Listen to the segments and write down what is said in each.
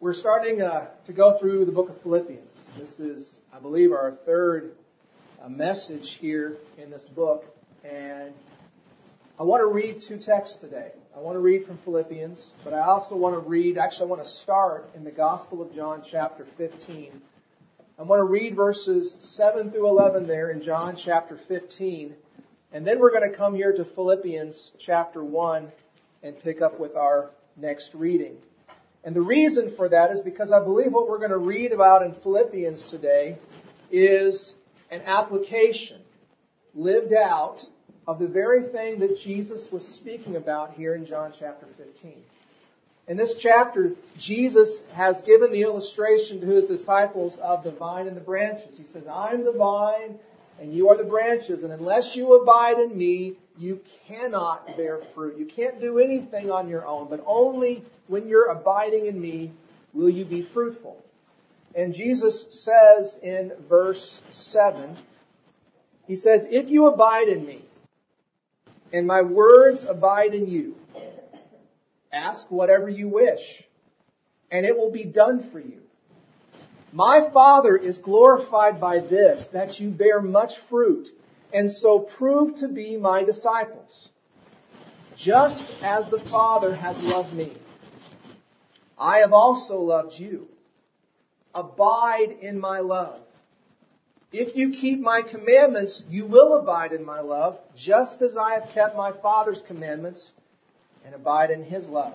We're starting to go through the book of Philippians. This is, I believe, our third message here in this book. And I want to read two texts today. I want to read from Philippians, but I also want to start in the Gospel of John chapter 15. I want to read verses 7 through 11 there in John chapter 15. And then we're going to come here to Philippians chapter 1 and pick up with our next reading. And the reason for that is because I believe what we're going to read about in Philippians today is an application lived out of the very thing that Jesus was speaking about here in John chapter 15. In this chapter, Jesus has given the illustration to his disciples of the vine and the branches. He says, I'm the vine and you are the branches, and unless you abide in me, you cannot bear fruit. You can't do anything on your own, but only when you're abiding in me will you be fruitful. And Jesus says in verse 7, he says, if you abide in me, and my words abide in you, ask whatever you wish, and it will be done for you. My Father is glorified by this, that you bear much fruit, and so prove to be my disciples. Just as the Father has loved me, I have also loved you. Abide in my love. If you keep my commandments, you will abide in my love, just as I have kept my Father's commandments and abide in his love.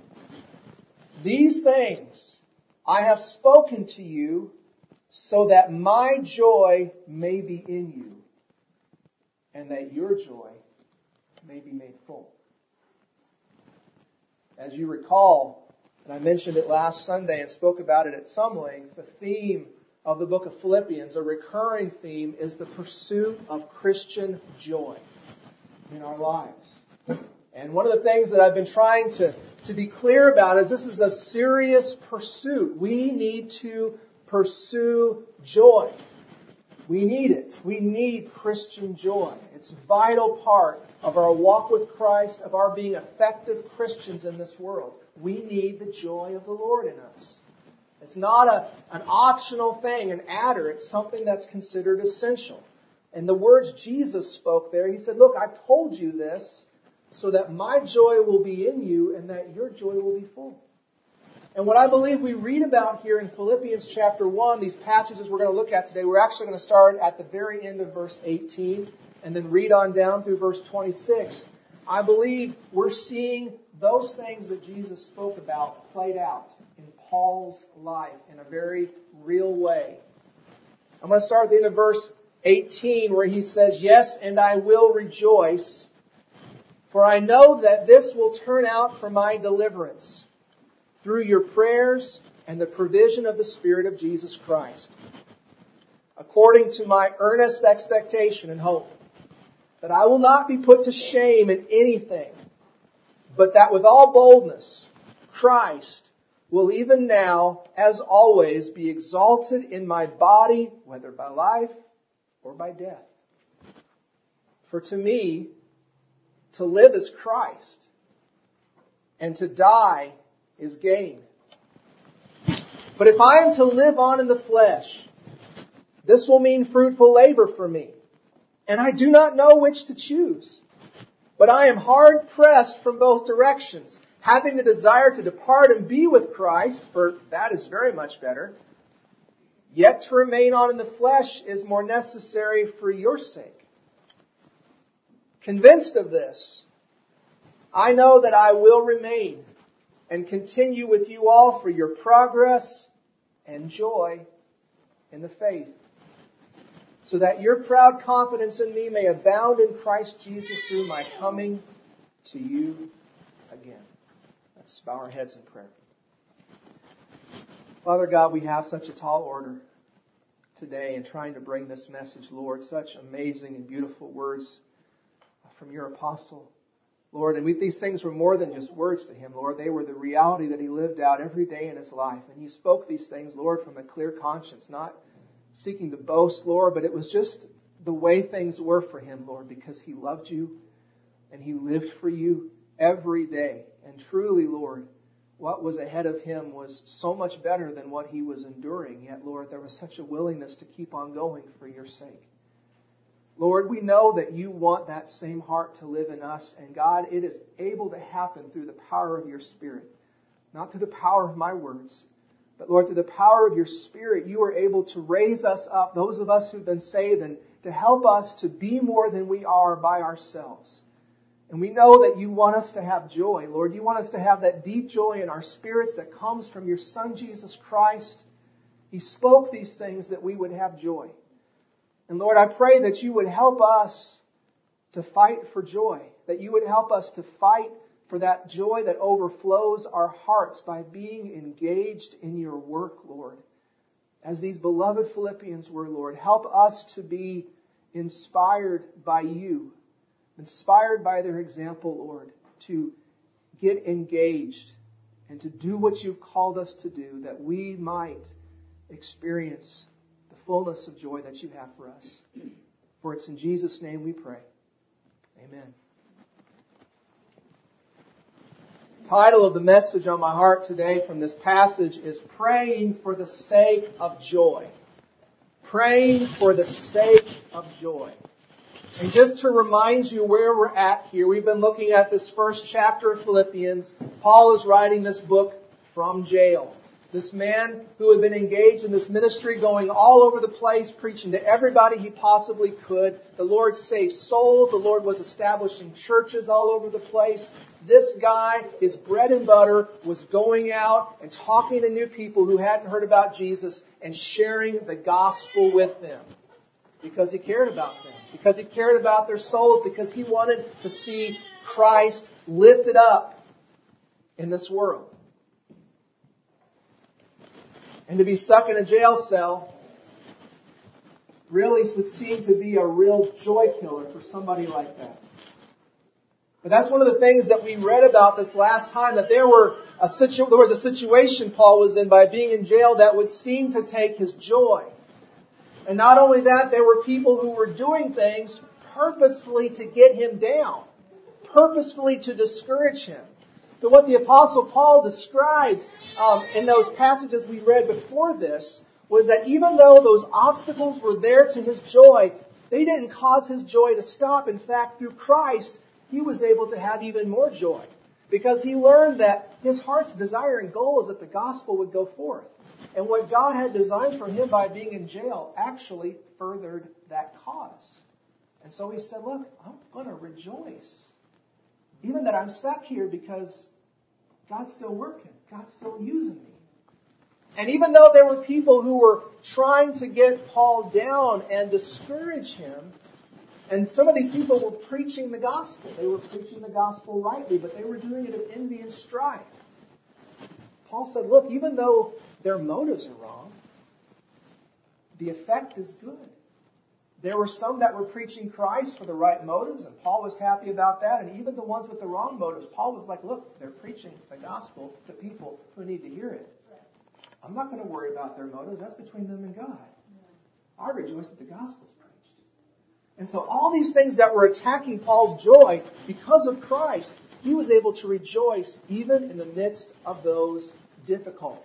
These things I have spoken to you so that my joy may be in you and that your joy may be made full. As you recall, and I mentioned it last Sunday and spoke about it at some length, the theme of the book of Philippians, a recurring theme, is the pursuit of Christian joy in our lives. And one of the things that I've been trying to be clear about is this is a serious pursuit. We need to pursue joy. We need it. We need Christian joy. It's a vital part of our walk with Christ, of our being effective Christians in this world. We need the joy of the Lord in us. It's not an optional thing, an adder. It's something that's considered essential. And the words Jesus spoke there, he said, look, I've told you this so that my joy will be in you and that your joy will be full. And what I believe we read about here in Philippians chapter 1, these passages we're going to look at today, we're actually going to start at the very end of verse 18 and then read on down through verse 26. I believe we're seeing those things that Jesus spoke about played out in Paul's life in a very real way. I'm going to start at the end of verse 18 where he says, yes, and I will rejoice, for I know that this will turn out for my deliverance through your prayers and the provision of the Spirit of Jesus Christ, according to my earnest expectation and hope, that I will not be put to shame in anything, but that with all boldness, Christ will even now, as always, be exalted in my body, whether by life or by death. For to me, to live is Christ, and to die is gain. But if I am to live on in the flesh, this will mean fruitful labor for me, and I do not know which to choose. But I am hard pressed from both directions, having the desire to depart and be with Christ, for that is very much better. Yet to remain on in the flesh is more necessary for your sake. Convinced of this, I know that I will remain and continue with you all for your progress and joy in the faith, so that your proud confidence in me may abound in Christ Jesus through my coming to you again. Let's bow our heads in prayer. Father God, we have such a tall order today in trying to bring this message, Lord, such amazing and beautiful words from your apostle, Lord. And these things were more than just words to him, Lord. They were the reality that he lived out every day in his life. And he spoke these things, Lord, from a clear conscience, not seeking to boast, Lord, but it was just the way things were for him, Lord, because he loved you and he lived for you every day. And truly, Lord, what was ahead of him was so much better than what he was enduring. Yet, Lord, there was such a willingness to keep on going for your sake. Lord, we know that you want that same heart to live in us. And God, it is able to happen through the power of your Spirit. Not through the power of my words, but Lord, through the power of your Spirit, you are able to raise us up, those of us who've been saved, and to help us to be more than we are by ourselves. And we know that you want us to have joy, Lord. You want us to have that deep joy in our spirits that comes from your Son, Jesus Christ. He spoke these things that we would have joy. And Lord, I pray that you would help us to fight for joy, that you would help us to fight for that joy that overflows our hearts by being engaged in your work, Lord. As these beloved Philippians were, Lord, help us to be inspired by you, inspired by their example, Lord, to get engaged and to do what you've called us to do, that we might experience the fullness of joy that you have for us. For it's in Jesus' name we pray. Amen. The title of the message on my heart today from this passage is Praying for the Sake of Joy. Praying for the sake of joy. And just to remind you where we're at here, we've been looking at this first chapter of Philippians. Paul is writing this book from jail. This man who had been engaged in this ministry, going all over the place, preaching to everybody he possibly could. The Lord saved souls. The Lord was establishing churches all over the place. This guy, his bread and butter, was going out and talking to new people who hadn't heard about Jesus and sharing the gospel with them. Because he cared about them. Because he cared about their souls. Because he wanted to see Christ lifted up in this world. And to be stuck in a jail cell really would seem to be a real joy killer for somebody like that. But that's one of the things that we read about this last time, that there was a situation Paul was in by being in jail that would seem to take his joy. And not only that, there were people who were doing things purposefully to get him down, purposefully to discourage him. But what the Apostle Paul described in those passages we read before this was that even though those obstacles were there to his joy, they didn't cause his joy to stop. In fact, through Christ, he was able to have even more joy because he learned that his heart's desire and goal is that the gospel would go forth. And what God had designed for him by being in jail actually furthered that cause. And so he said, look, I'm going to rejoice. Even that I'm stuck here because God's still working. God's still using me. And even though there were people who were trying to get Paul down and discourage him, and some of these people were preaching the gospel. They were preaching the gospel rightly, but they were doing it of envy and strife. Paul said, look, even though their motives are wrong, the effect is good. There were some that were preaching Christ for the right motives, and Paul was happy about that. And even the ones with the wrong motives, Paul was like, look, they're preaching the gospel to people who need to hear it. I'm not going to worry about their motives. That's between them and God. I rejoice that the gospel is preached. And so all these things that were attacking Paul's joy, because of Christ, he was able to rejoice even in the midst of those difficulties.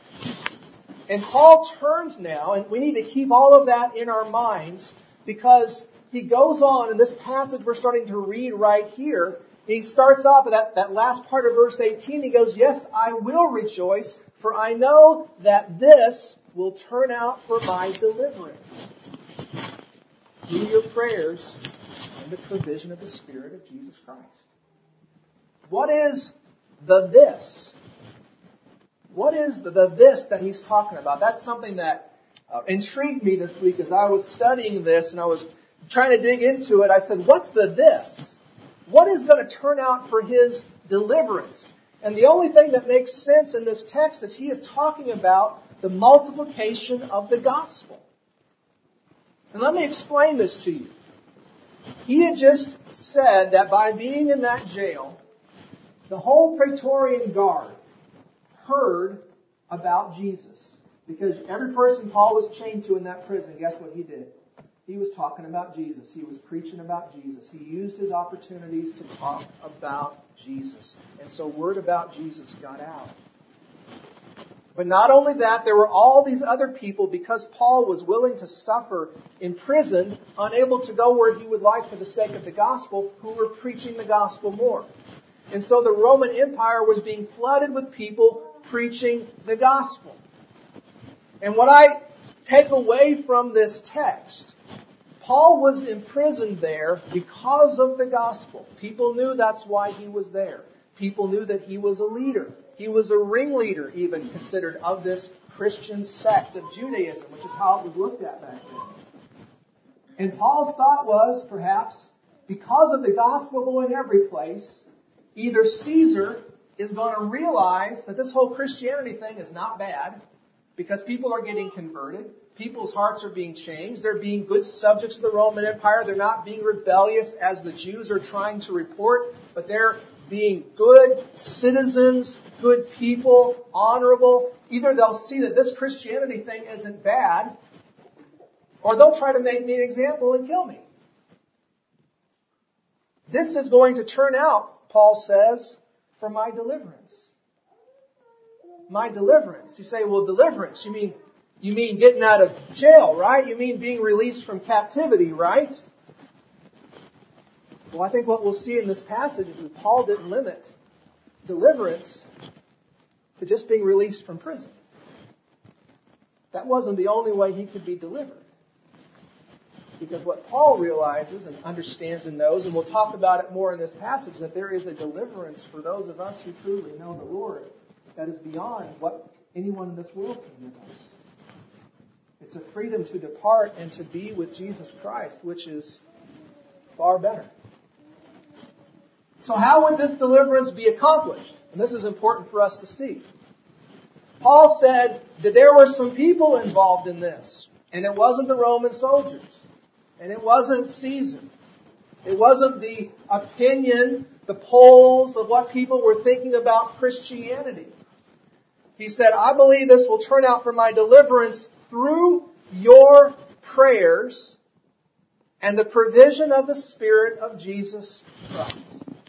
And Paul turns now, and we need to keep all of that in our minds, because he goes on in this passage we're starting to read right here. He starts off at that last part of verse 18. He goes, yes, I will rejoice, for I know that this will turn out for my deliverance through your prayers and the provision of the Spirit of Jesus Christ. What is the this? What is the this that he's talking about? That's something that intrigued me this week as I was studying this and I was trying to dig into it. I said, what's the this? What is going to turn out for his deliverance? And the only thing that makes sense in this text is he is talking about the multiplication of the gospel. And let me explain this to you. He had just said that by being in that jail, the whole Praetorian Guard heard about Jesus. Because every person Paul was chained to in that prison, guess what he did? He was talking about Jesus. He was preaching about Jesus. He used his opportunities to talk about Jesus. And so word about Jesus got out. But not only that, there were all these other people, because Paul was willing to suffer in prison, unable to go where he would like for the sake of the gospel, who were preaching the gospel more. And so the Roman Empire was being flooded with people preaching the gospel. And what I take away from this text, Paul was imprisoned there because of the gospel. People knew that's why he was there. People knew that he was a leader. He was a ringleader, even considered, of this Christian sect of Judaism, which is how it was looked at back then. And Paul's thought was, perhaps, because of the gospel going every place, either Caesar is going to realize that this whole Christianity thing is not bad, because people are getting converted, people's hearts are being changed, they're being good subjects of the Roman Empire, they're not being rebellious as the Jews are trying to report, but they're being good citizens, good people, honorable. Either they'll see that this Christianity thing isn't bad, or they'll try to make me an example and kill me. This is going to turn out, Paul says, for my deliverance. My deliverance. You say, well, deliverance, you mean getting out of jail, right? You mean being released from captivity, right? Well, I think what we'll see in this passage is that Paul didn't limit deliverance to just being released from prison. That wasn't the only way he could be delivered. Because what Paul realizes and understands and knows, and we'll talk about it more in this passage, that there is a deliverance for those of us who truly know the Lord that is beyond what anyone in this world can give us. It's a freedom to depart and to be with Jesus Christ, which is far better. So how would this deliverance be accomplished? And this is important for us to see. Paul said that there were some people involved in this. And it wasn't the Roman soldiers. And it wasn't Caesar. It wasn't the opinion, the polls of what people were thinking about Christianity. He said, I believe this will turn out for my deliverance through your prayers and the provision of the Spirit of Jesus Christ.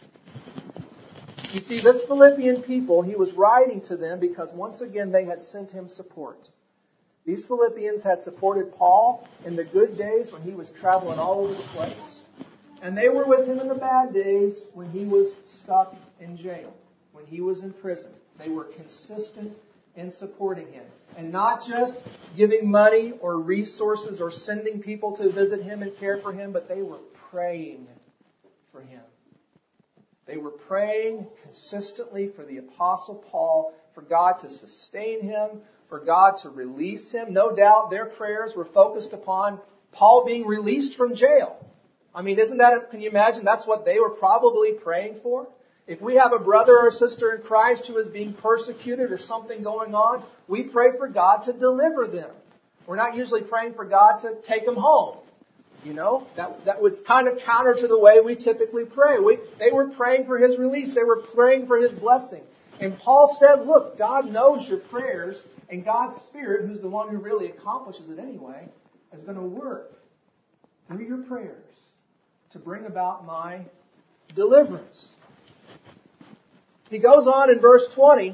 You see, this Philippian people, he was writing to them because once again they had sent him support. These Philippians had supported Paul in the good days when he was traveling all over the place. And they were with him in the bad days when he was stuck in jail, when he was in prison. They were consistent in supporting him. And not just giving money or resources or sending people to visit him and care for him, but they were praying for him. They were praying consistently for the Apostle Paul, for God to sustain him, for God to release him. No doubt their prayers were focused upon Paul being released from jail. I mean, can you imagine that's what they were probably praying for? If we have a brother or sister in Christ who is being persecuted or something going on, we pray for God to deliver them. We're not usually praying for God to take them home. You know, that was kind of counter to the way we typically pray. They were praying for his release. They were praying for his blessing. And Paul said, look, God knows your prayers, and God's Spirit, who's the one who really accomplishes it anyway, is going to work through your prayers to bring about my deliverance. He goes on in verse 20.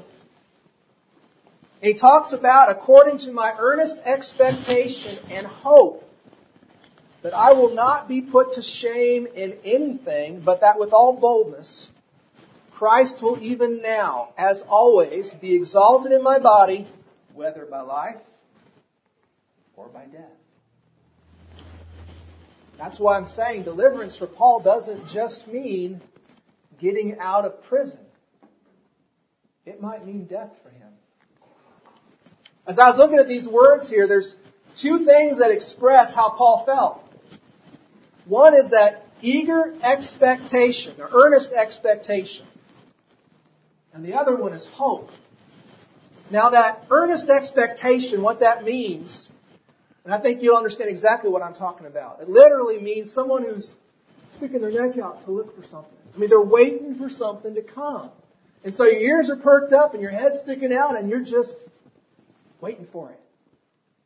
He talks about, according to my earnest expectation and hope, that I will not be put to shame in anything, but that with all boldness, Christ will even now, as always, be exalted in my body, whether by life or by death. That's why I'm saying deliverance for Paul doesn't just mean getting out of prison. It might mean death for him. As I was looking at these words here, there's two things that express how Paul felt. One is that eager expectation, or earnest expectation. And the other one is hope. Now that earnest expectation, what that means, and I think you'll understand exactly what I'm talking about. It literally means someone who's sticking their neck out to look for something. I mean, they're waiting for something to come. And so your ears are perked up and your head's sticking out and you're just waiting for it.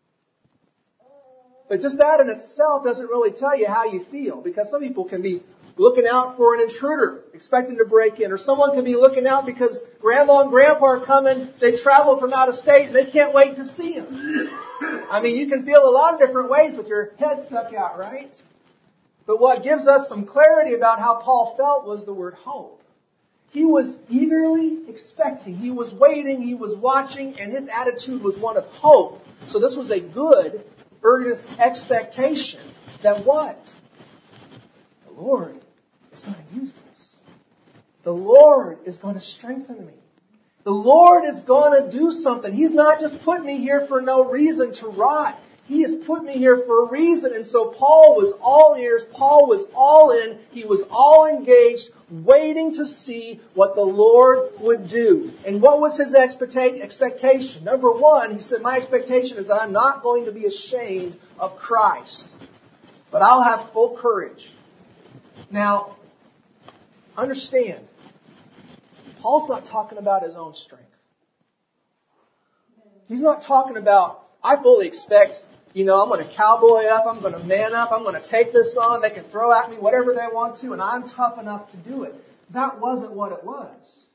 But just that in itself doesn't really tell you how you feel, because some people can be looking out for an intruder, expecting to break in. Or someone could be looking out because Grandma and Grandpa are coming. They traveled from out of state and they can't wait to see them. I mean, you can feel a lot of different ways with your head stuck out, right? But what gives us some clarity about how Paul felt was the word hope. He was eagerly expecting. He was waiting. He was watching. And his attitude was one of hope. So this was a good, earnest expectation that what? The Lord is going to use this. The Lord is going to strengthen me. The Lord is going to do something. He's not just put me here for no reason to rot. He has put me here for a reason. And so Paul was all ears. Paul was all in. He was all engaged, waiting to see what the Lord would do. And what was his expectation? Number one, he said, my expectation is that I'm not going to be ashamed of Christ, but I'll have full courage. Now, understand, Paul's not talking about his own strength. He's not talking about, I fully expect, I'm going to cowboy up, I'm going to man up, I'm going to take this on, they can throw at me whatever they want to, and I'm tough enough to do it. That wasn't what it was.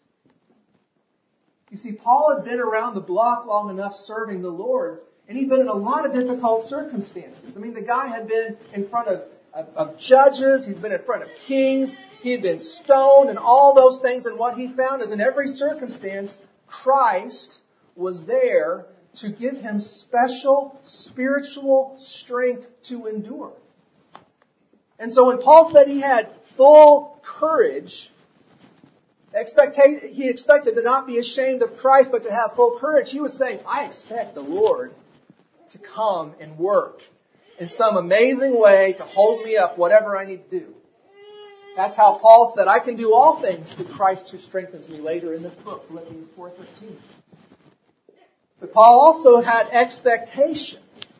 You see, Paul had been around the block long enough serving the Lord, and he'd been in a lot of difficult circumstances. I mean, the guy had been in front of judges, he's been in front of kings, he had been stoned, and all those things, and what he found is in every circumstance, Christ was there to give him special spiritual strength to endure. And so when Paul said he had full courage, he expected to not be ashamed of Christ, but to have full courage. He was saying, I expect the Lord to come and work in some amazing way to hold me up, whatever I need to do. That's how Paul said, I can do all things through Christ who strengthens me, later in this book, Philippians 4:13. But Paul also had expectation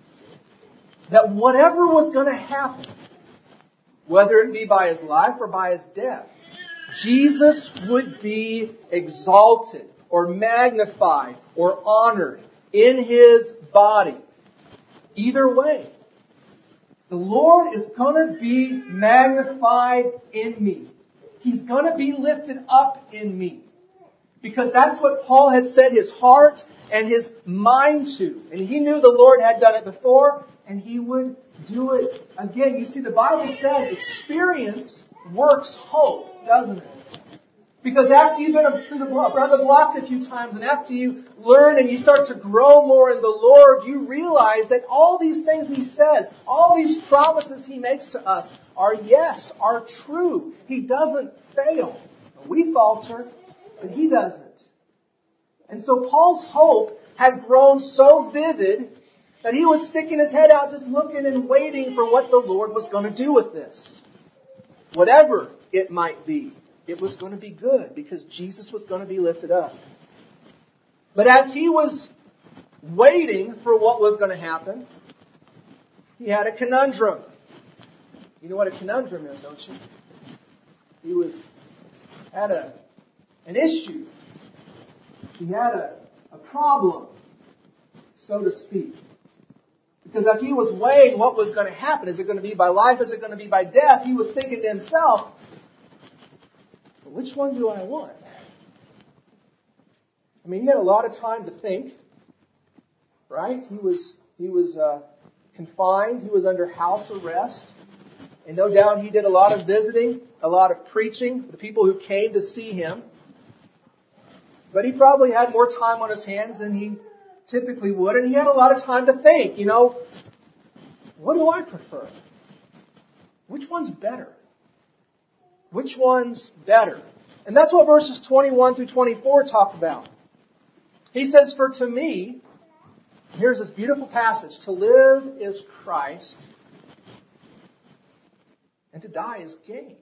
that whatever was going to happen, whether it be by his life or by his death, Jesus would be exalted or magnified or honored in his body. Either way, the Lord is going to be magnified in me. He's going to be lifted up in me. Because that's what Paul had set his heart and his mind to. And he knew the Lord had done it before, and he would do it again. You see, the Bible says experience works hope, doesn't it? Because after you've been around the block a few times, and after you learn and you start to grow more in the Lord, you realize that all these things he says, all these promises he makes to us are yes, are true. He doesn't fail. We falter, but he doesn't. And so Paul's hope had grown so vivid that he was sticking his head out just looking and waiting for what the Lord was going to do with this. Whatever it might be, it was going to be good because Jesus was going to be lifted up. But as he was waiting for what was going to happen, he had a conundrum. You know what a conundrum is, don't you? He had an issue. He had a problem, so to speak. Because as he was weighing what was going to happen, is it going to be by life, is it going to be by death, he was thinking to himself, which one do I want? I mean, he had a lot of time to think, right? He was confined. He was under house arrest. And no doubt he did a lot of visiting, a lot of preaching, the people who came to see him. But he probably had more time on his hands than he typically would. And he had a lot of time to think, what do I prefer? Which one's better? Which one's better? And that's what verses 21 through 24 talk about. He says, for to me, here's this beautiful passage, to live is Christ, and to die is gain.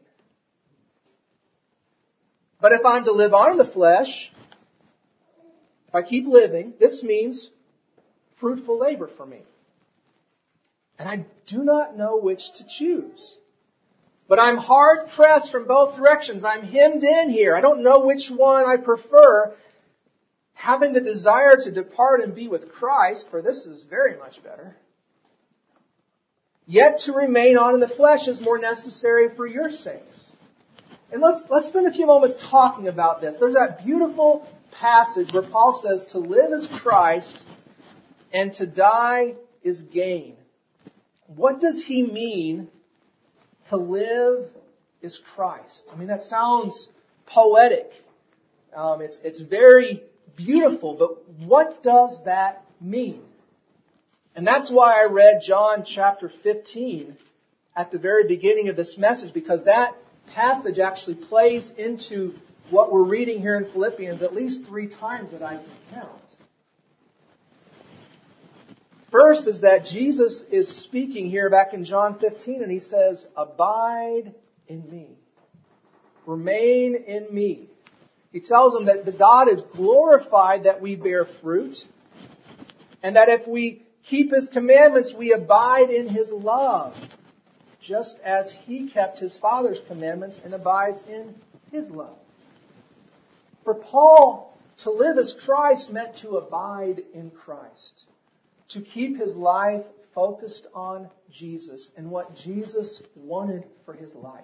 But if I'm to live on in the flesh, if I keep living, this means fruitful labor for me. And I do not know which to choose. But I'm hard pressed from both directions. I'm hemmed in here. I don't know which one I prefer. Having the desire to depart and be with Christ, for this is very much better. Yet to remain on in the flesh is more necessary for your sakes. And let's spend a few moments talking about this. There's that beautiful passage where Paul says to live is Christ and to die is gain. What does he mean to live is Christ? I mean, that sounds poetic. It's very beautiful, but what does that mean? And that's why I read John chapter 15 at the very beginning of this message, because that passage actually plays into what we're reading here in Philippians at least 3 times that I can count. First is that Jesus is speaking here back in John 15, and he says, "Abide in me. Remain in me." He tells them that the God is glorified that we bear fruit, and that if we keep His commandments, we abide in His love, just as He kept His Father's commandments and abides in His love. For Paul, to live as Christ meant to abide in Christ, to keep his life focused on Jesus and what Jesus wanted for his life.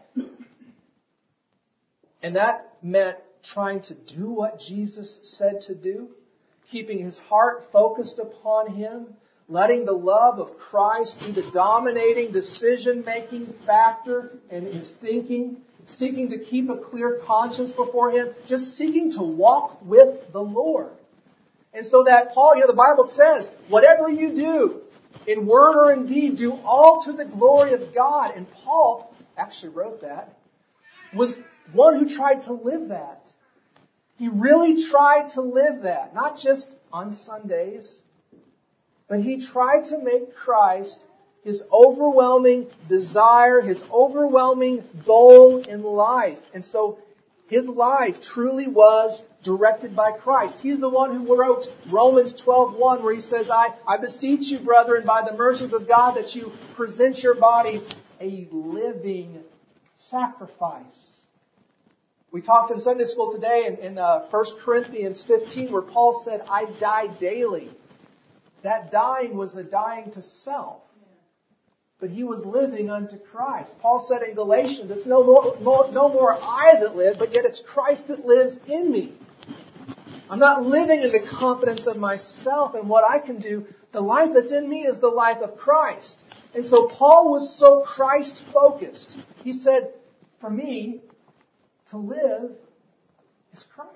And that meant trying to do what Jesus said to do, keeping his heart focused upon Him, letting the love of Christ be the dominating decision-making factor in his thinking, seeking to keep a clear conscience before Him, just seeking to walk with the Lord. And so that Paul, the Bible says, whatever you do, in word or in deed, do all to the glory of God. And Paul actually wrote that, was one who tried to live that. He really tried to live that, not just on Sundays, but he tried to make Christ his overwhelming desire, his overwhelming goal in life. And so his life truly was directed by Christ. He's the one who wrote Romans 12:1, where he says, I beseech you, brethren, by the mercies of God, that you present your bodies a living sacrifice. We talked in Sunday school today in 1 Corinthians 15, where Paul said, I die daily. That dying was a dying to self. But he was living unto Christ. Paul said in Galatians, it's no more I that live, but yet it's Christ that lives in me. I'm not living in the confidence of myself and what I can do. The life that's in me is the life of Christ. And so Paul was so Christ-focused. He said, for me, to live is Christ.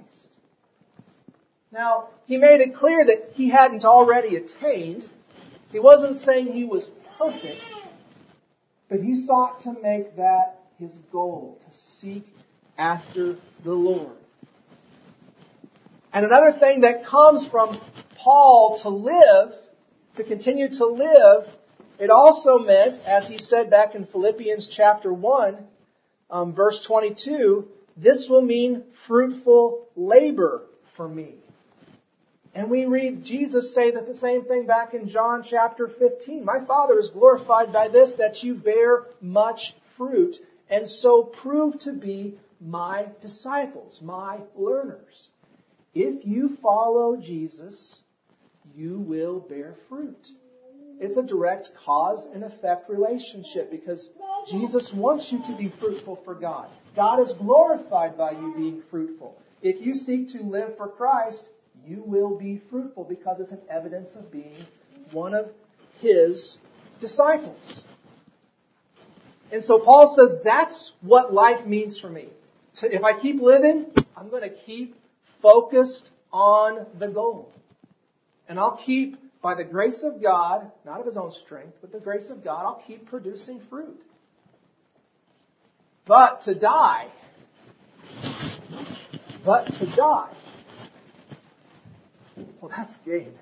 Now, he made it clear that he hadn't already attained. He wasn't saying he was perfect. But he sought to make that his goal, to seek after the Lord. And another thing that comes from Paul to live, to continue to live, it also meant, as he said back in Philippians chapter 1, verse 22, this will mean fruitful labor for me. And we read Jesus say that the same thing back in John chapter 15. My Father is glorified by this, that you bear much fruit, and so prove to be my disciples, my learners. If you follow Jesus, you will bear fruit. It's a direct cause and effect relationship, because Jesus wants you to be fruitful for God. God is glorified by you being fruitful. If you seek to live for Christ, you will be fruitful, because it's an evidence of being one of His disciples. And so Paul says, that's what life means for me. If I keep living, I'm going to keep focused on the goal. And I'll keep, by the grace of God, not of his own strength, but the grace of God, I'll keep producing fruit. But to die, well, that's gain.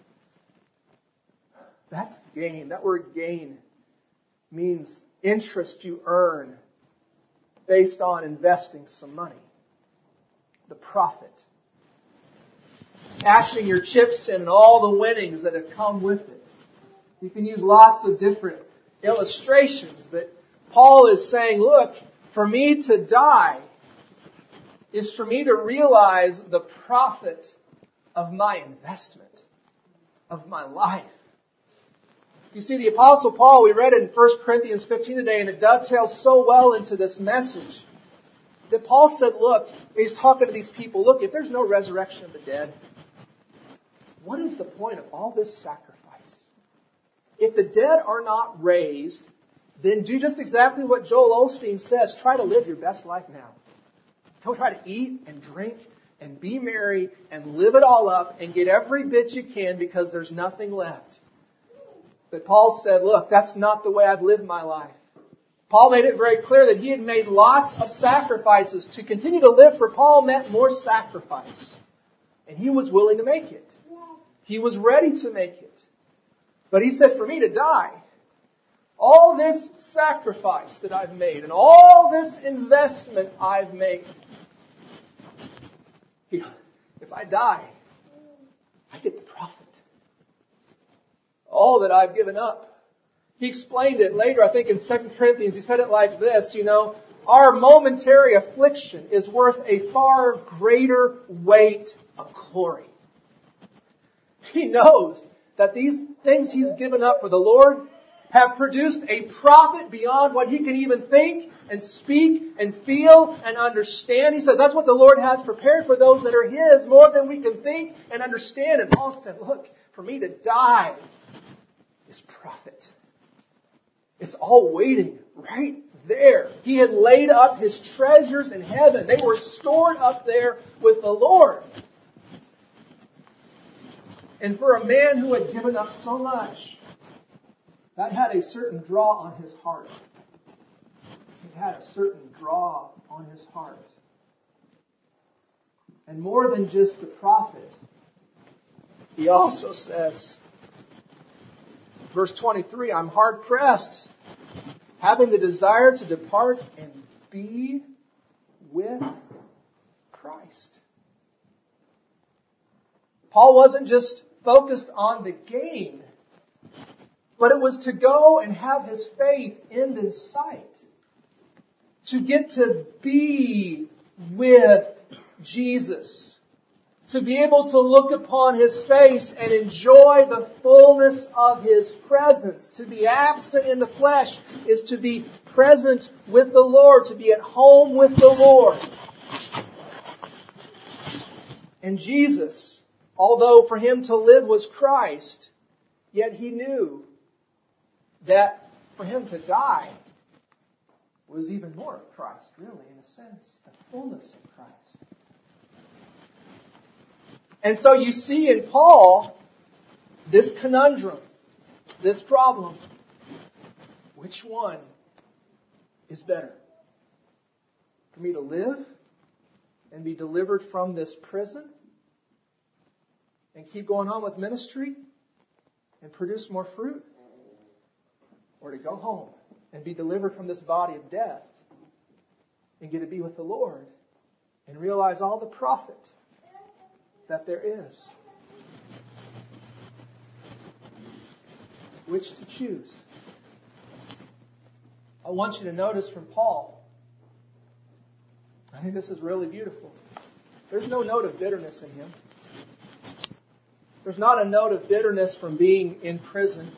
That's gain. That word gain means interest you earn based on investing some money. The profit. Cashing your chips in and all the winnings that have come with it. You can use lots of different illustrations, but Paul is saying, look, for me to die is for me to realize the profit of my investment, of my life. You see, the Apostle Paul, we read it in 1 Corinthians 15 today, and it dovetails so well into this message. that Paul said, look, he's talking to these people, look, if there's no resurrection of the dead, what is the point of all this sacrifice? If the dead are not raised, then do just exactly what Joel Osteen says. Try to live your best life now. Don't try to eat and drink and be merry and live it all up and get every bit you can because there's nothing left. But Paul said, look, that's not the way I've lived my life. Paul made it very clear that he had made lots of sacrifices. To continue to live for Paul meant more sacrifice. And he was willing to make it. He was ready to make it. But he said, for me to die, all this sacrifice that I've made and all this investment I've made, if I die, I get the profit. All that I've given up. He explained it later, I think in 2 Corinthians. He said it like this, our momentary affliction is worth a far greater weight of glory. He knows that these things he's given up for the Lord have produced a profit beyond what he can even think and speak and feel and understand. He says that's what the Lord has prepared for those that are His, more than we can think and understand. And Paul said, look, for me to die is profit. It's all waiting right there. He had laid up his treasures in heaven. They were stored up there with the Lord. And for a man who had given up so much, that had a certain draw on his heart. It had a certain draw on his heart. And more than just the profit, he also says, verse 23, I'm hard pressed, having the desire to depart and be with Christ. Paul wasn't just focused on the gain, but it was to go and have his faith end in sight. To get to be with Jesus. To be able to look upon His face and enjoy the fullness of His presence. To be absent in the flesh is to be present with the Lord. To be at home with the Lord. And Jesus, although for Him to live was Christ, yet He knew that for Him to die was even more of Christ, really, in a sense. The fullness of Christ. And so you see in Paul this conundrum, this problem. Which one is better? For me to live and be delivered from this prison and keep going on with ministry and produce more fruit? Or to go home and be delivered from this body of death and get to be with the Lord and realize all the profit that there is? Which to choose? I want you to notice from Paul, I think this is really beautiful. There's no note of bitterness in him. There's not a note of bitterness from being in prison.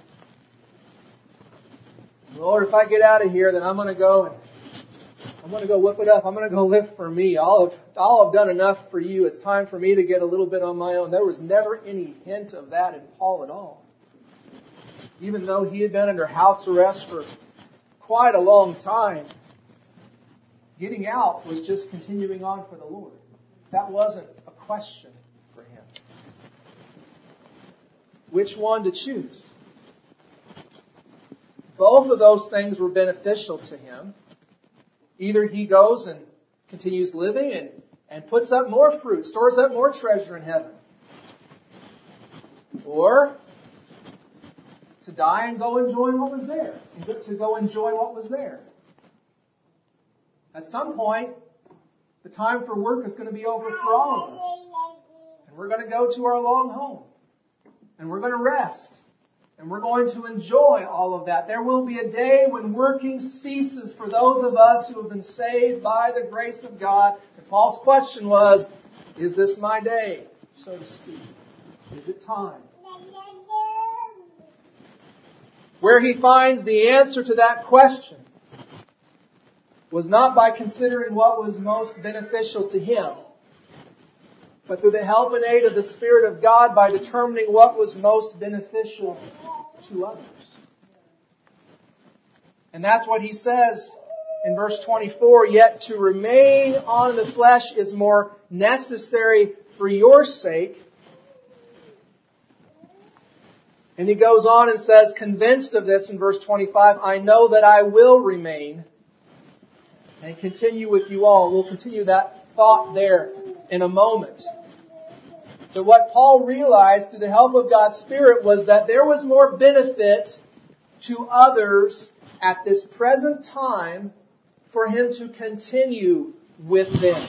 Lord, if I get out of here, then I'm going to go whip it up. I'm going to go live for me. I've done enough for you. It's time for me to get a little bit on my own. There was never any hint of that in Paul at all. Even though he had been under house arrest for quite a long time, getting out was just continuing on for the Lord. That wasn't a question for him. Which one to choose? Both of those things were beneficial to him. Either he goes and continues living and puts up more fruit, stores up more treasure in heaven. Or to die and go enjoy what was there. To go enjoy what was there. At some point, the time for work is going to be over for all of us. And we're going to go to our long home. And we're going to rest. And we're going to enjoy all of that. There will be a day when working ceases for those of us who have been saved by the grace of God. And Paul's question was, is this my day, so to speak? Is it time? Where he finds the answer to that question was not by considering what was most beneficial to him, but through the help and aid of the Spirit of God by determining what was most beneficial to others. And that's what he says in verse 24, "Yet to remain on the flesh is more necessary for your sake." And he goes on and says, "Convinced of this," in verse 25, "I know that I will remain and continue with you all." We'll continue that thought there in a moment. But what Paul realized through the help of God's Spirit was that there was more benefit to others at this present time for him to continue with them.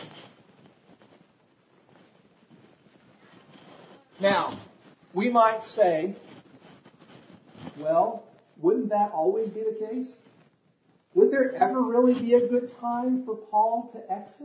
Now, we might say, well, wouldn't that always be the case? Would there ever really be a good time for Paul to exit?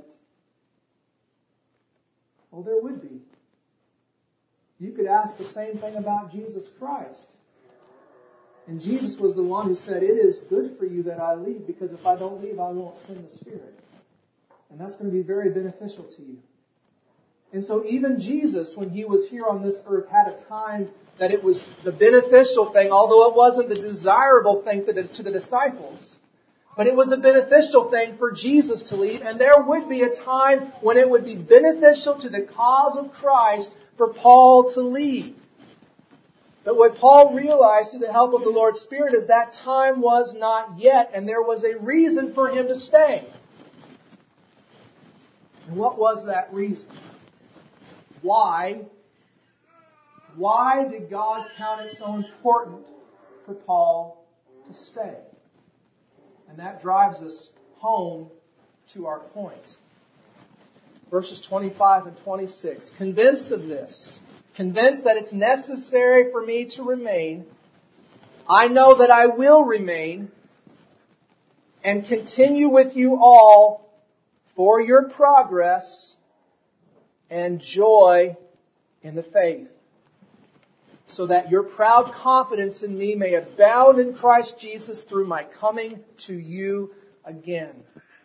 Well, there would be. You could ask the same thing about Jesus Christ. And Jesus was the one who said, "It is good for you that I leave, because if I don't leave, I won't send the Spirit." And that's going to be very beneficial to you. And so even Jesus, when he was here on this earth, had a time that it was the beneficial thing, although it wasn't the desirable thing to the disciples. But it was a beneficial thing for Jesus to leave. And there would be a time when it would be beneficial to the cause of Christ for Paul to leave. But what Paul realized through the help of the Lord's Spirit is that time was not yet, and there was a reason for him to stay. And what was that reason? Why did God count it so important for Paul to stay? And that drives us home to our point. Verses 25 and 26. "Convinced of this, convinced that it's necessary for me to remain, I know that I will remain and continue with you all for your progress and joy in the faith, so that your proud confidence in me may abound in Christ Jesus through my coming to you again."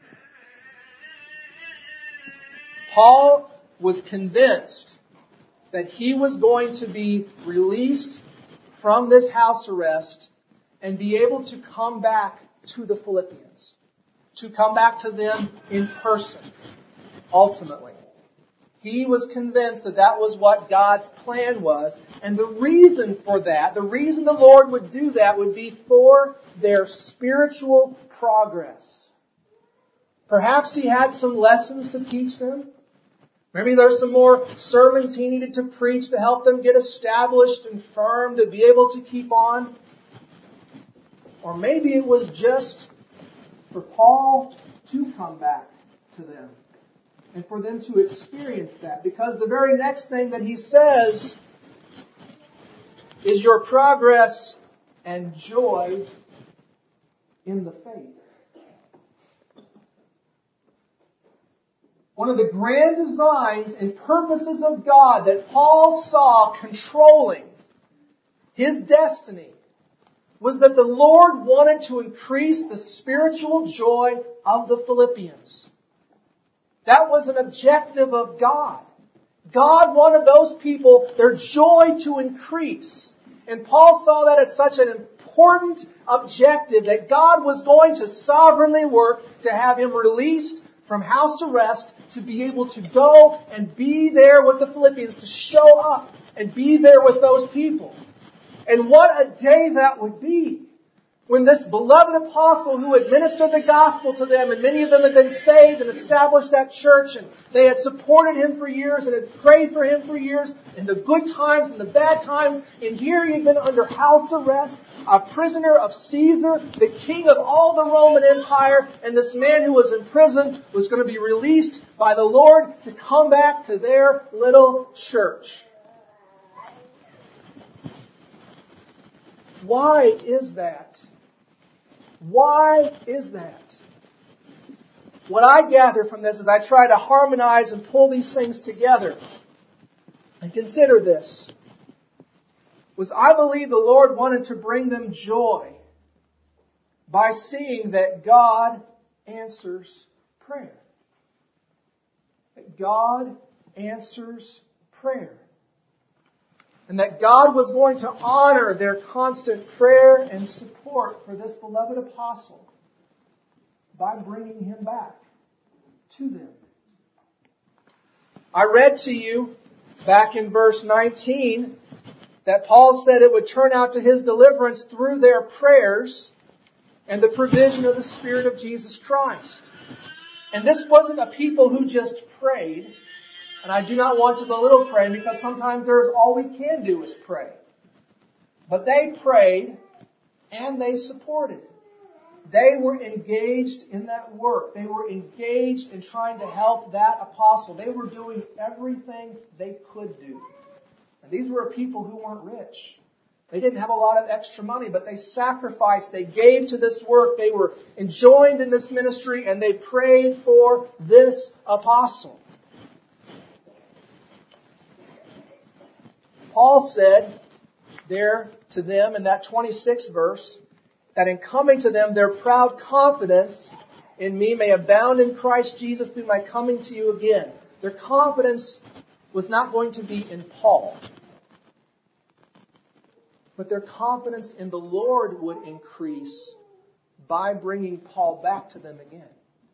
Paul was convinced that he was going to be released from this house arrest and be able to come back to the Philippians, to come back to them in person, ultimately. He was convinced that that was what God's plan was. And the reason for that, the reason the Lord would do that, would be for their spiritual progress. Perhaps he had some lessons to teach them. Maybe there's some more sermons he needed to preach to help them get established and firm to be able to keep on. Or maybe it was just for Paul to come back to them and for them to experience that. Because the very next thing that he says is your progress and joy in the faith. One of the grand designs and purposes of God that Paul saw controlling his destiny was that the Lord wanted to increase the spiritual joy of the Philippians. That was an objective of God. God wanted those people, their joy to increase. And Paul saw that as such an important objective that God was going to sovereignly work to have him released from house arrest to be able to go and be there with the Philippians, to show up and be there with those people. And what a day that would be when this beloved apostle who had ministered the gospel to them, and many of them had been saved and established that church, and they had supported him for years and had prayed for him for years in the good times and the bad times, and here he had been under house arrest, a prisoner of Caesar, the king of all the Roman Empire, and this man who was in prison was going to be released by the Lord to come back to their little church. Why is that? Why is that? What I gather from this as I try to harmonize and pull these things together and consider this, was I believe the Lord wanted to bring them joy by seeing that God answers prayer. That God answers prayer. And that God was going to honor their constant prayer and support for this beloved apostle by bringing him back to them. I read to you back in verse 19 that Paul said it would turn out to his deliverance through their prayers and the provision of the Spirit of Jesus Christ. And this wasn't a people who just prayed. And I do not want to belittle praying because sometimes all we can do is pray. But they prayed and they supported. They were engaged in that work. They were engaged in trying to help that apostle. They were doing everything they could do. And these were people who weren't rich. They didn't have a lot of extra money, but they sacrificed. They gave to this work. They were joined in this ministry, and they prayed for this apostle. Paul said there to them in that 26th verse that in coming to them, their proud confidence in me may abound in Christ Jesus through my coming to you again. Their confidence was not going to be in Paul, but their confidence in the Lord would increase by bringing Paul back to them again.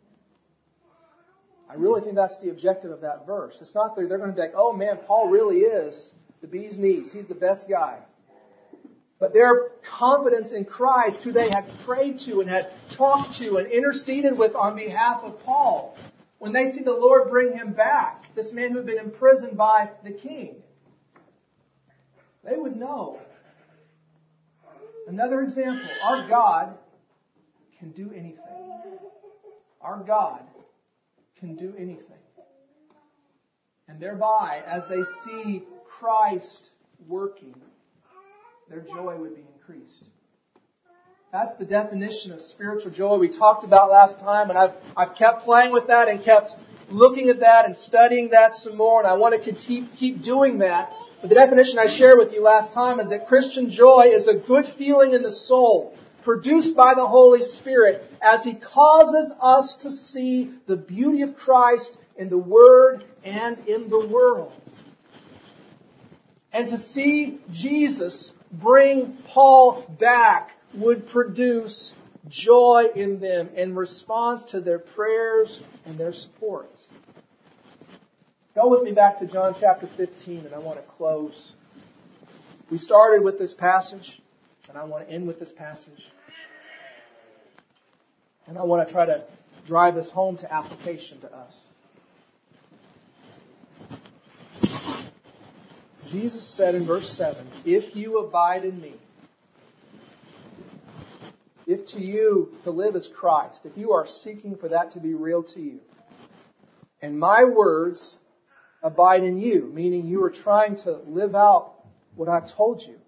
I really think that's the objective of that verse. It's not that they're going to be like, oh man, Paul really is the bee's knees. He's the best guy. But their confidence in Christ, who they had prayed to and had talked to and interceded with on behalf of Paul, when they see the Lord bring him back, this man who had been imprisoned by the king, they would know. Another example, our God can do anything. Our God can do anything. And thereby, as they see Christ working, their joy would be increased. That's the definition of spiritual joy we talked about last time, and I've kept playing with that and kept looking at that and studying that some more, and I want to keep doing that. But the definition I shared with you last time is that Christian joy is a good feeling in the soul, produced by the Holy Spirit as He causes us to see the beauty of Christ in the Word and in the world. And to see Jesus bring Paul back would produce joy in them in response to their prayers and their support. Go with me back to John chapter 15, and I want to close. We started with this passage, and I want to end with this passage. And I want to try to drive this home to application to us. Jesus said in verse 7, if you abide in me, if to you to live is Christ, if you are seeking for that to be real to you, and my words abide in you, meaning you are trying to live out what I've told you,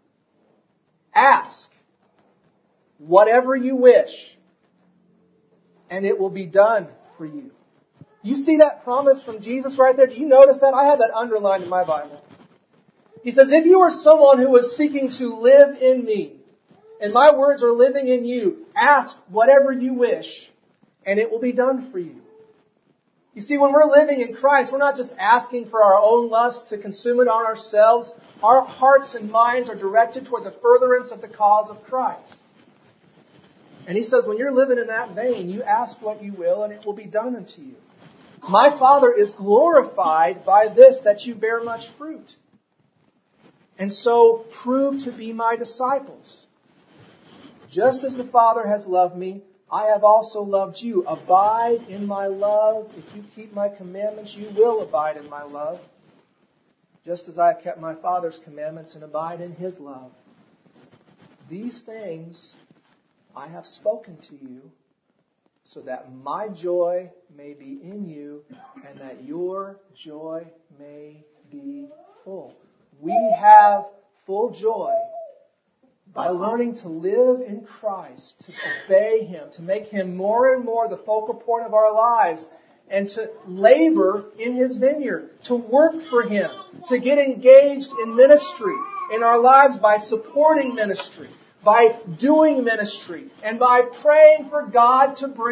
ask whatever you wish, and it will be done for you. You see that promise from Jesus right there? Do you notice that? I have that underlined in my Bible. He says, if you are someone who is seeking to live in me, and my words are living in you, ask whatever you wish, and it will be done for you. You see, when we're living in Christ, we're not just asking for our own lust to consume it on ourselves. Our hearts and minds are directed toward the furtherance of the cause of Christ. And He says, when you're living in that vein, you ask what you will, and it will be done unto you. My Father is glorified by this, that you bear much fruit. And so prove to be my disciples. Just as the Father has loved me, I have also loved you. Abide in my love. If you keep my commandments, you will abide in my love. Just as I have kept my Father's commandments and abide in His love. These things I have spoken to you, so that my joy may be in you, and that your joy may be full. We have full joy by learning to live in Christ, to obey Him, to make Him more and more the focal point of our lives, and to labor in His vineyard, to work for Him, to get engaged in ministry in our lives by supporting ministry, by doing ministry, and by praying for God to bring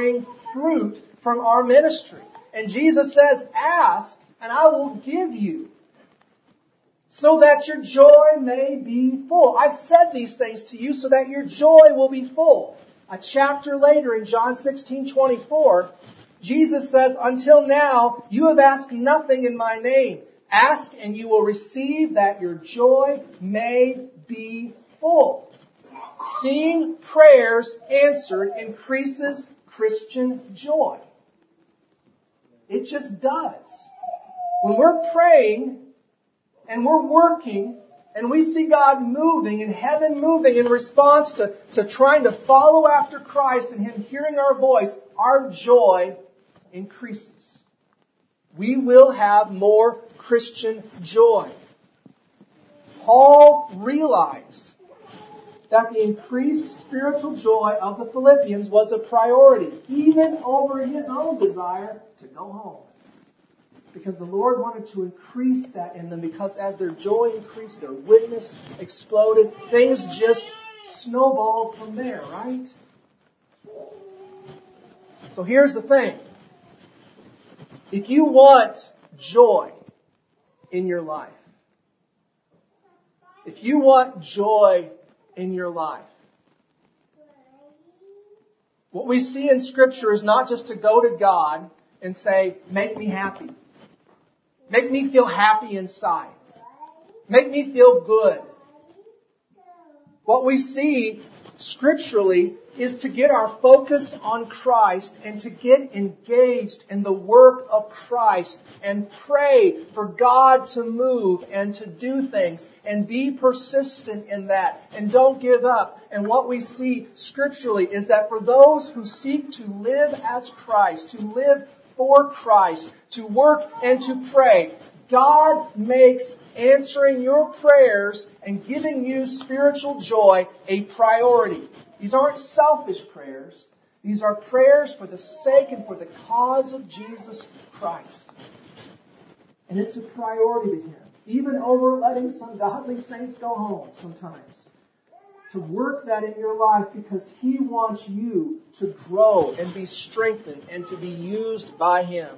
fruit from our ministry. And Jesus says, ask and I will give you, so that your joy may be full. I've said these things to you so that your joy will be full. A chapter later in John 16:24, Jesus says, until now you have asked nothing in my name. Ask and you will receive, that your joy may be full. Seeing prayers answered increases Christian joy. It just does. When we're praying and we're working and we see God moving and heaven moving in response to trying to follow after Christ and Him hearing our voice, our joy increases. We will have more Christian joy. Paul realized that the increased spiritual joy of the Philippians was a priority, even over his own desire to go home. Because the Lord wanted to increase that in them, because as their joy increased, their witness exploded. Things just snowballed from there, right? So here's the thing. If you want joy in your life, if you want joy in your life, what we see in Scripture is not just to go to God and say, make me happy. Make me feel happy inside. Make me feel good. What we see scripturally is to get our focus on Christ and to get engaged in the work of Christ and pray for God to move and to do things and be persistent in that and don't give up. And what we see scripturally is that for those who seek to live as Christ, to live for Christ, to work and to pray, God makes answering your prayers and giving you spiritual joy a priority. These aren't selfish prayers. These are prayers for the sake and for the cause of Jesus Christ. And it's a priority to Him. Even over letting some godly saints go home sometimes. To work that in your life because He wants you to grow and be strengthened and to be used by Him.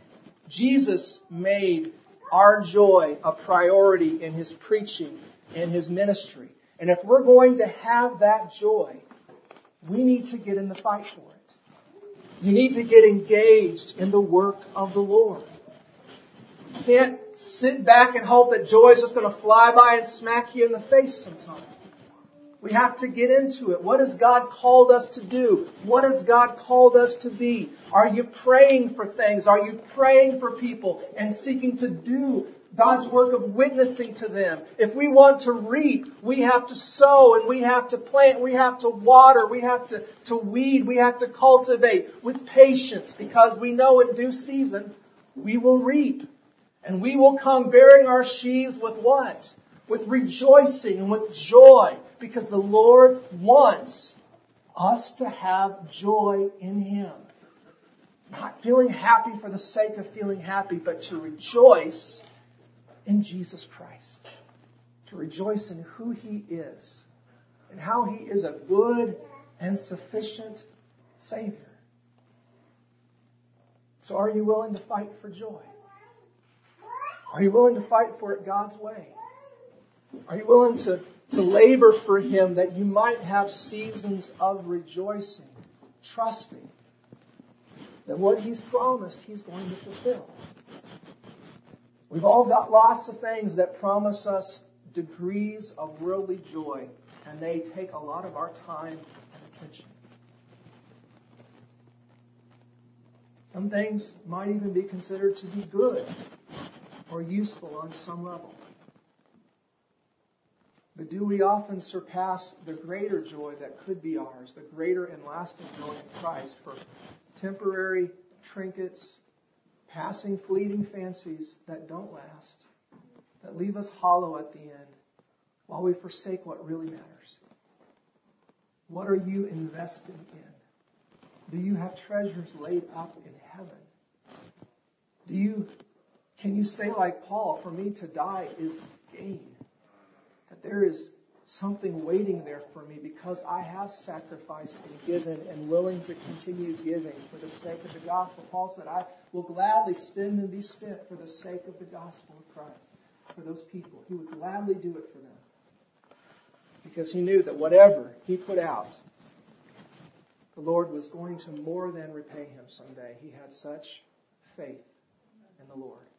Jesus made our joy a priority in His preaching and His ministry. And if we're going to have that joy, we need to get in the fight for it. You need to get engaged in the work of the Lord. You can't sit back and hope that joy is just going to fly by and smack you in the face sometime. We have to get into it. What has God called us to do? What has God called us to be? Are you praying for things? Are you praying for people and seeking to do God's work of witnessing to them? If we want to reap, we have to sow and we have to plant, we have to water, we have to weed, we have to cultivate with patience, because we know in due season we will reap. And we will come bearing our sheaves with what? With rejoicing and with joy, because the Lord wants us to have joy in Him. Not feeling happy for the sake of feeling happy, but to rejoice in Jesus Christ. To rejoice in who He is and how He is a good and sufficient Savior. So are you willing to fight for joy? Are you willing to fight for it God's way? Are you willing to labor for Him that you might have seasons of rejoicing, trusting that what He's promised He's going to fulfill? We've all got lots of things that promise us degrees of worldly joy, and they take a lot of our time and attention. Some things might even be considered to be good or useful on some level. But do we often surpass the greater joy that could be ours, the greater and lasting joy in Christ, for temporary trinkets, passing fleeting fancies that don't last, that leave us hollow at the end, while we forsake what really matters? What are you investing in? Do you have treasures laid up in heaven? Can you say like Paul, for me to die is gain? That there is something waiting there for me because I have sacrificed and given and willing to continue giving for the sake of the gospel. Paul said, I will gladly spend and be spent for the sake of the gospel of Christ, for those people. He would gladly do it for them because he knew that whatever he put out, the Lord was going to more than repay him someday. He had such faith in the Lord.